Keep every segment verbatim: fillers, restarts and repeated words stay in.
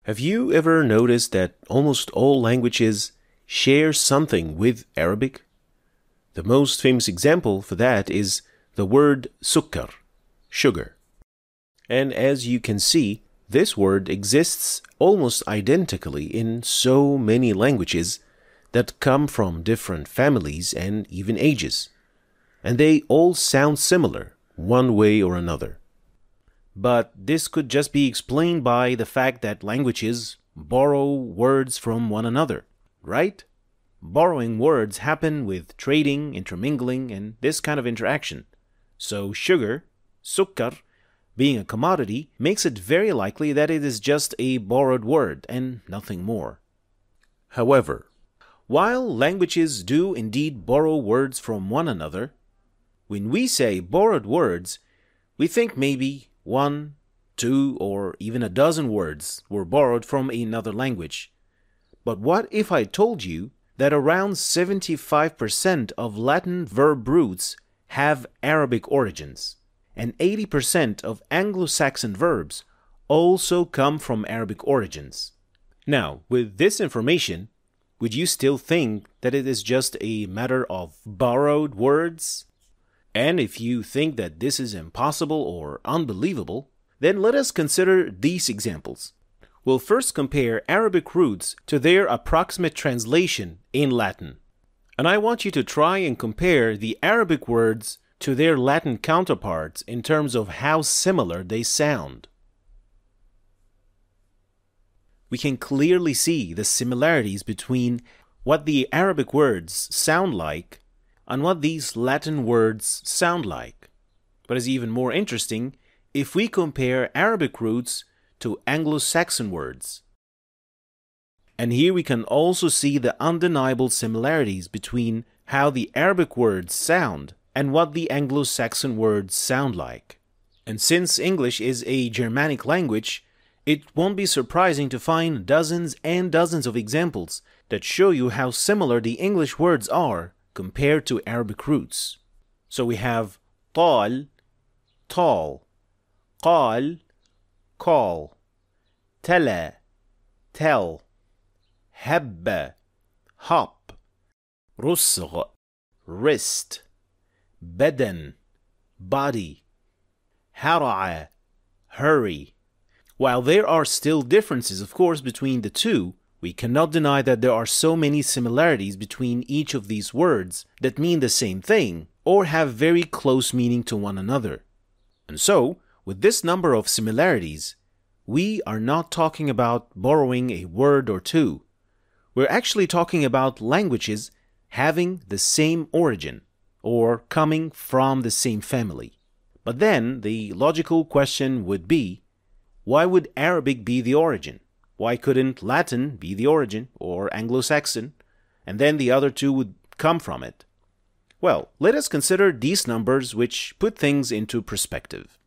Have you ever noticed that almost all languages share something with Arabic? The most famous example for that is the word sukkar, sugar. And as you can see, this word exists almost identically in so many languages that come from different families and even ages. And they all sound similar, one way or another. But this could just be explained by the fact that languages borrow words from one another, right? Borrowing words happen with trading, intermingling, and this kind of interaction. So sugar, sukkar, being a commodity, makes it very likely that it is just a borrowed word and nothing more. However, while languages do indeed borrow words from one another, when we say borrowed words, we think maybe one, two, or even a dozen words were borrowed from another language. But what if I told you that around seventy-five percent of Latin verb roots have Arabic origins, and eighty percent of Anglo-Saxon verbs also come from Arabic origins? Now, with this information, would you still think that it is just a matter of borrowed words? And if you think that this is impossible or unbelievable, then let us consider these examples. We'll first compare Arabic roots to their approximate translation in Latin. And I want you to try and compare the Arabic words to their Latin counterparts in terms of how similar they sound. We can clearly see the similarities between what the Arabic words sound like and what these Latin words sound like. But it's even more interesting if we compare Arabic roots to Anglo-Saxon words. And here we can also see the undeniable similarities between how the Arabic words sound and what the Anglo-Saxon words sound like. And since English is a Germanic language, it won't be surprising to find dozens and dozens of examples that show you how similar the English words are compared to Arabic roots. So we have tal, tall, qal, call, tala, tell, habba, hop, rusgh, wrist, badan, body, hara'a, hurry. While there are still differences, of course, between the two, we cannot deny that there are so many similarities between each of these words that mean the same thing or have very close meaning to one another. And so, with this number of similarities, we are not talking about borrowing a word or two. We're actually talking about languages having the same origin or coming from the same family. But then the logical question would be, why would Arabic be the origin? Why couldn't Latin be the origin, or Anglo-Saxon, and then the other two would come from it? Well, let us consider these numbers which put things into perspective.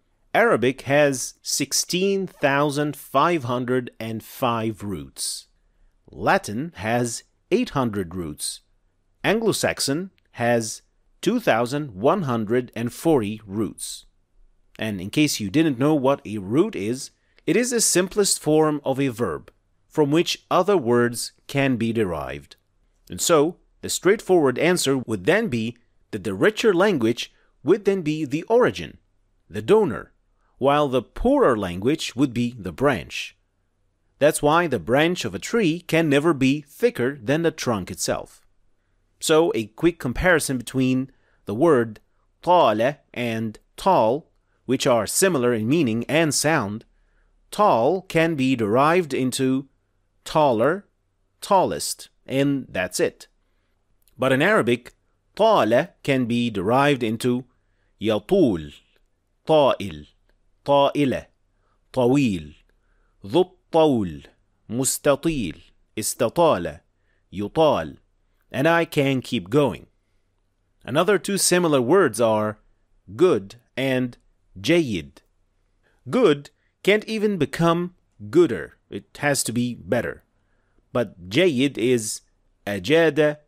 Arabic has sixteen thousand five hundred five roots. Latin has eight hundred roots. Anglo-Saxon has two thousand one hundred forty roots. And in case you didn't know what a root is, it is the simplest form of a verb from which other words can be derived. And so, the straightforward answer would then be that the richer language would then be the origin, the donor, while the poorer language would be the branch. That's why the branch of a tree can never be thicker than the trunk itself. So, a quick comparison between the word tala and tall, which are similar in meaning and sound. Tall can be derived into taller, tallest, and that's it. But in Arabic, tala can be derived into yatul, ta'il, ta'ila, tawil, ذو الطول, mustatil, istatala, yutal, and I can keep going. Another two similar words are good and jayyid. Good can't even become gooder. It has to be better. But jayyid is ajada,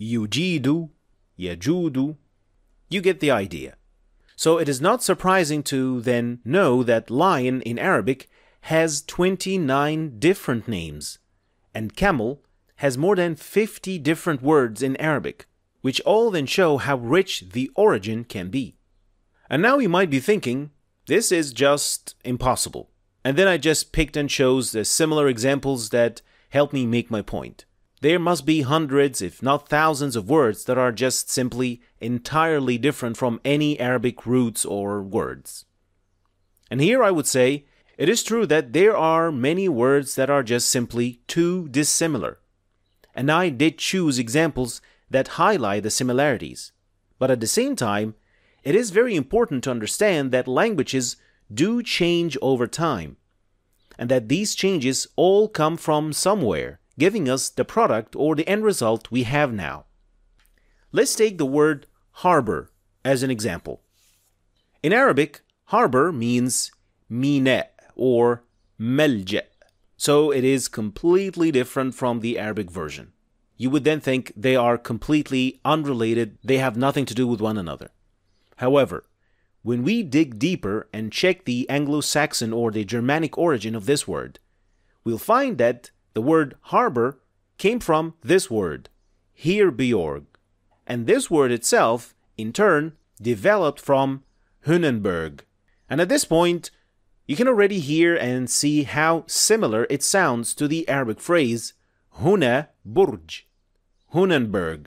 yujidu, yajudu. You get the idea. So it is not surprising to then know that lion in Arabic has twenty-nine different names, and camel has more than fifty different words in Arabic, which all then show how rich the origin can be. And now you might be thinking, this is just impossible. And then I just picked and chose the similar examples that help me make my point. There must be hundreds, if not thousands, of words that are just simply entirely different from any Arabic roots or words. And here I would say, it is true that there are many words that are just simply too dissimilar. And I did choose examples that highlight the similarities. But at the same time, it is very important to understand that languages do change over time, and that these changes all come from somewhere, giving us the product or the end result we have now. Let's take the word harbor as an example. In Arabic, harbor means mina or malja, so it is completely different from the Arabic version. You would then think they are completely unrelated, they have nothing to do with one another. However, when we dig deeper and check the Anglo-Saxon or the Germanic origin of this word, we'll find that the word harbor came from this word, Heerbeorg, and this word itself, in turn, developed from Hunenberg. And at this point, you can already hear and see how similar it sounds to the Arabic phrase Huna Burj, Hunenberg.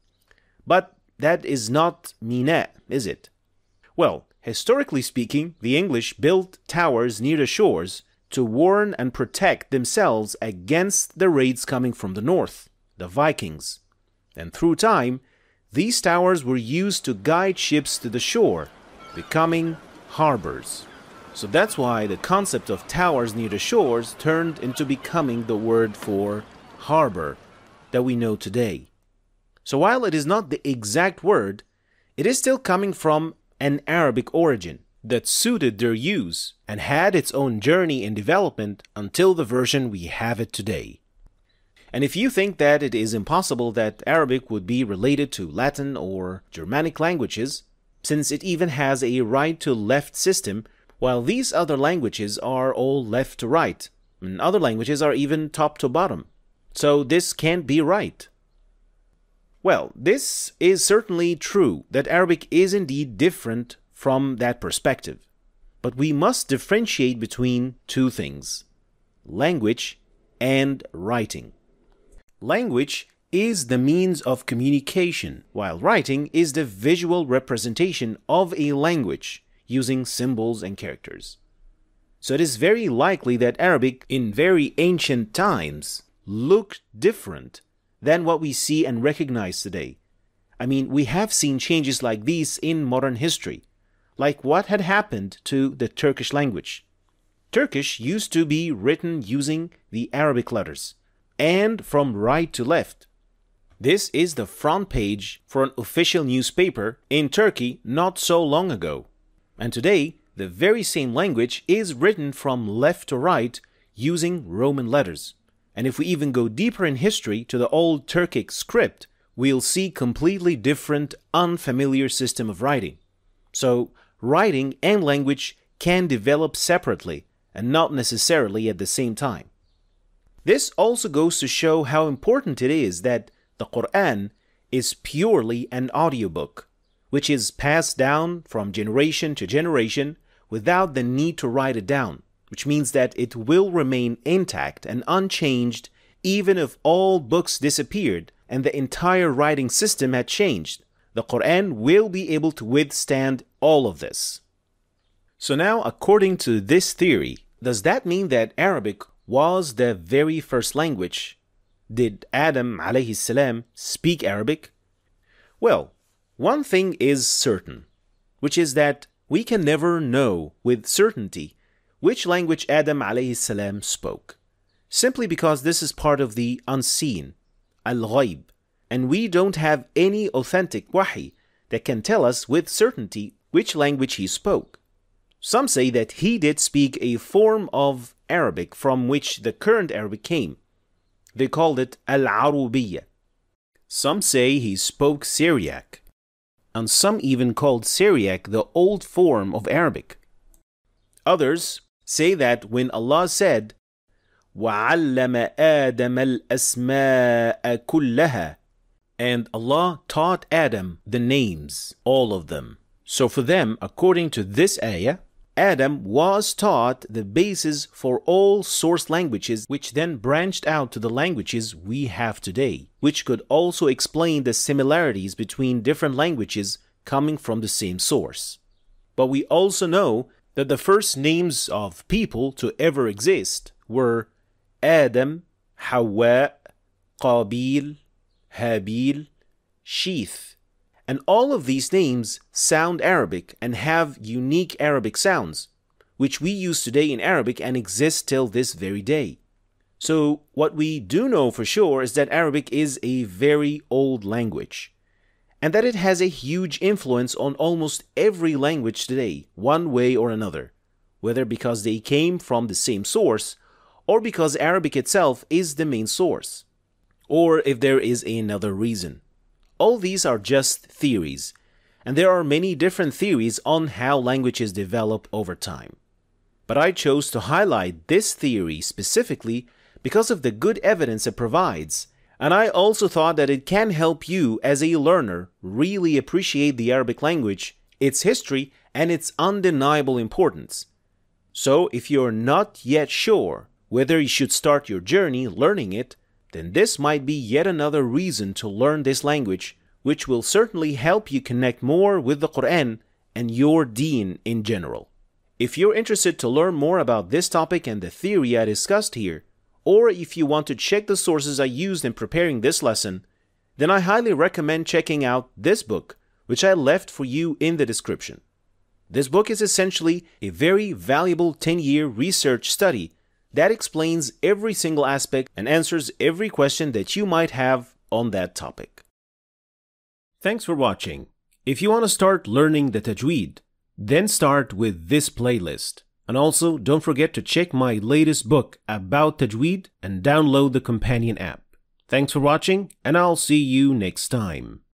But that is not Mina, is it? Well, historically speaking, the English built towers near the shores to warn and protect themselves against the raids coming from the north, the Vikings. And through time, these towers were used to guide ships to the shore, becoming harbors. So that's why the concept of towers near the shores turned into becoming the word for harbor that we know today. So while it is not the exact word, it is still coming from an Arabic origin that suited their use and had its own journey and development until the version we have it today. And if you think that it is impossible that Arabic would be related to Latin or Germanic languages, since it even has a right-to-left system, while these other languages are all left to right, and other languages are even top to bottom, so this can't be right. Well, this is certainly true that Arabic is indeed different from that perspective. But we must differentiate between two things: language and writing. Language is the means of communication, while writing is the visual representation of a language using symbols and characters. So it is very likely that Arabic in very ancient times looked different than what we see and recognize today. I mean, we have seen changes like these in modern history, like what had happened to the Turkish language. Turkish used to be written using the Arabic letters, and from right to left. This is the front page for an official newspaper in Turkey not so long ago. And today, the very same language is written from left to right using Roman letters. And if we even go deeper in history to the old Turkic script, we'll see completely different, unfamiliar system of writing. So, writing and language can develop separately and not necessarily at the same time. This also goes to show how important it is that the Quran is purely an audiobook, which is passed down from generation to generation without the need to write it down, which means that it will remain intact and unchanged even if all books disappeared and the entire writing system had changed. The Quran will be able to withstand all of this. So now, according to this theory, does that mean that Arabic was the very first language? Did Adam alayhi salam speak Arabic? Well, one thing is certain, which is that we can never know with certainty which language Adam alayhi salam spoke, simply because this is part of the unseen, al-ghayb, and we don't have any authentic wahi that can tell us with certainty which language he spoke. Some say that he did speak a form of Arabic from which the current Arabic came. They called it al-Arubiyya. Some say he spoke Syriac, and some even called Syriac the old form of Arabic. Others say that when Allah said, وَعَلَّمَ آدَمَ الْأَسْمَاءَ كُلَّهَا, and Allah taught Adam the names, all of them. So for them, according to this ayah, Adam was taught the basis for all source languages, which then branched out to the languages we have today, which could also explain the similarities between different languages coming from the same source. But we also know that the first names of people to ever exist were Adam, Hawa, Qabil, Habil, Sheeth. And all of these names sound Arabic and have unique Arabic sounds, which we use today in Arabic and exist till this very day. So what we do know for sure is that Arabic is a very old language, and that it has a huge influence on almost every language today, one way or another, whether because they came from the same source, or because Arabic itself is the main source, or if there is another reason. All these are just theories, and there are many different theories on how languages develop over time. But I chose to highlight this theory specifically because of the good evidence it provides, and I also thought that it can help you as a learner really appreciate the Arabic language, its history, and its undeniable importance. So if you're not yet sure whether you should start your journey learning it, then this might be yet another reason to learn this language, which will certainly help you connect more with the Quran and your deen in general. If you're interested to learn more about this topic and the theory I discussed here, or if you want to check the sources I used in preparing this lesson, then I highly recommend checking out this book, which I left for you in the description. This book is essentially a very valuable ten-year research study that explains every single aspect and answers every question that you might have on that topic. Thanks for watching. If you want to start learning the Tajweed, then start with this playlist. And also, don't forget to check my latest book about Tajweed and download the companion app. Thanks for watching, and I'll see you next time.